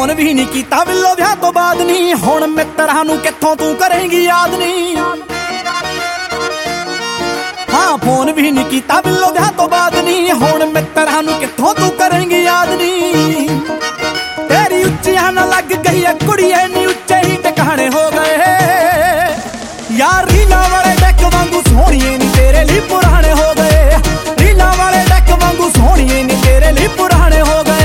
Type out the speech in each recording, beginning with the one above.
Phone भी नहीं कीता बिल्लो विआह तो बाद नहीं। हुण मित्रां नूं कित्थों तू करेंगी याद नहीं। हाँ फोन भी नहीं कीता बिल्लो विआह तो बाद नहीं। हुण मित्रां नूं कित्थों तू करेंगी याद नहीं। तेरी उच्चियां ना लग गई है कुड़िए नी उच्चे ही टकाने हो गए। यार रीला वाले डेक वांगू सोहणीए नी तेरे लिए पुराने हो गए। रीला वाले डेक वांगू सोहणीए नी तेरे लिए पुराने हो गए।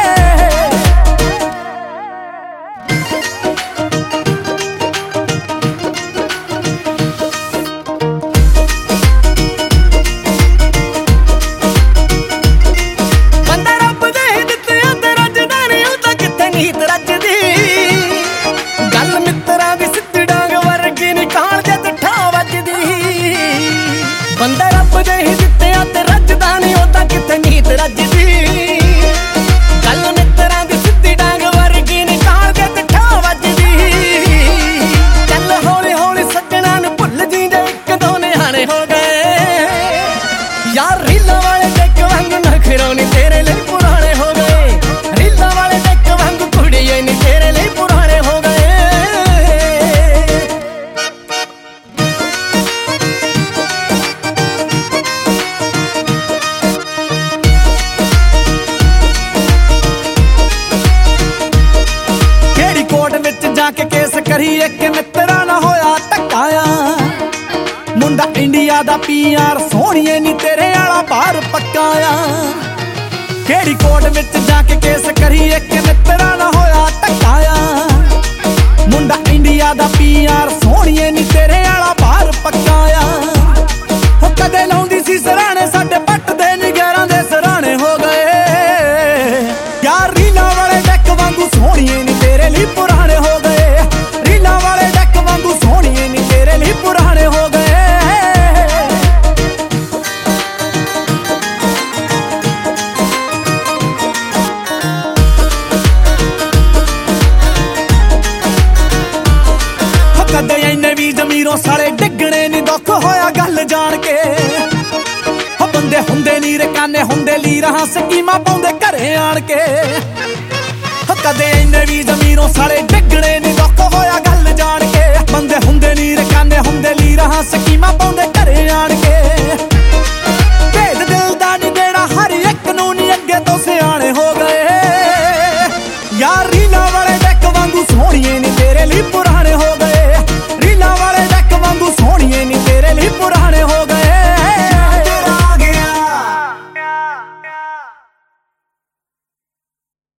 बंदा रब दे दित्ते ते रजदा नहीं उदा कित्थे नीत रजदी। गल मित्रां दी सिद्धी डांग वर्गी निकाल जद ठा वजदी। बंदा रब दे दित्ते ते रजदा नहीं उदा कित्थे नीत रजदी। गल मित्रां दी सिद्धी डांग वर्गी निकाल जद ठा वजदी। चल हौली हौली सज्जणा नूं भुल जी जे इक दो निहाने हो गए। यार रीला वाले डेक वांगू नखरों नी तेरे लिए पुराने हो गए। रीला वाले डेक वांगू कुड़िए नी तेरे लिए पुराने हो गए। केड़ी कोर्ट विच जाके केस करिए कि मित्रा ना होया धक्काया। मुंडा इंडिया दा PR सोहणीए नी तेरे आला भार पक्काया। केड़ी कोर्ट विच जाके केस करिए कि मित्रा ना होया धक्काया। मुंडा इंडिया दा PR सोहणीए नी तेरे आला भार पक्काया। हो कदे लाउंदी सी सराणे साडे पट दे निगरां दे सराणे हो गए। यार रीला वाले डेक वांगू सोहणीए नी तेरे लिए पुराने हो गए। रीला वाले डेक वांगू सोहणीए नी तेरे लिए पुराने हो गए। कदे इन्ने भी जमीरों साले डिगणे नी दुख होया गल जान के। हो बंदे हुंदे नी रकाने हुंदे लीरां स्कीमां पाउंदे घरे आण के। हो कदे इन्ने भी जमीरों साले